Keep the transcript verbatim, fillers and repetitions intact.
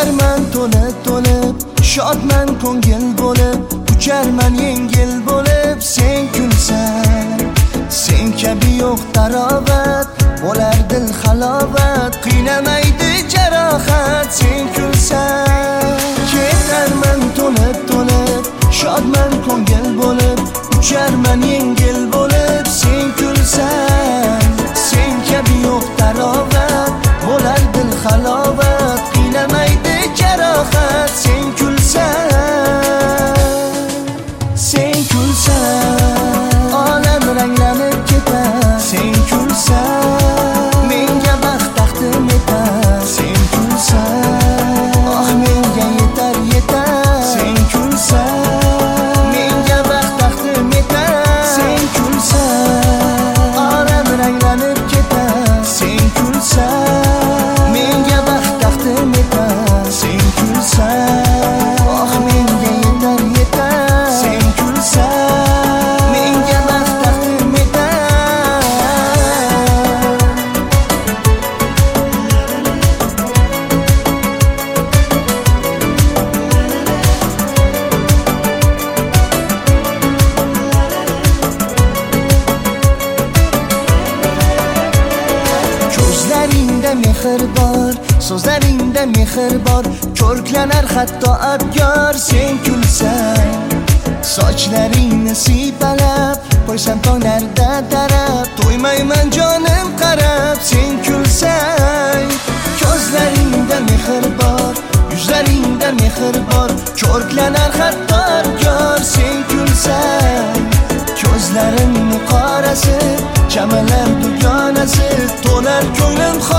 Ucharman to'lib to'lib, shodman ko'ngil bo'lib, ucharman yengil bo'lib, sen kulsan. Sen kabi yo'q tarovat, bo'lar dil halovat, qiynamaydi jarohat, sen kulsan. Ketarman to'lib to'lib, shodman ko'ngil bo'lib, ucharman yengil bo'lib, sen kulsan. Sen kabi yo'q tarovat, bo'lar dil halovat, qiynamaydi jarohat, sen kulsan. Sen kulsan, olam ranglanib ketar, sen kulsan. Menga baxt taqdim etar, sen kulsan. Oh menga yetar yetar, sen kulsan. Menga baxt taqdim etar, sen kulsan. Olam ranglanib ketar, sen kulsan. Menga baxt taqdim etar, sen kulsan. Oh menga yetar yetar, sen kulsan. Menga baxt taqdim etar. Ko'zlaringda mehr bor, so'zlaringda mehr bor, ko'rklanar hatto abgor, sen kulsan. Sochlaringni siypalab, qo'ysam tonglarda tarab, to'ymayman jonim qarab, sen kulsan. Ko'zlaringda mehr bor, yuzlaringda mehr bor, ko'rklanar hatto abgor, sen kulsan. Ko'zlarimni qorasi, chamalar dugonasi, to'lar ko'nglim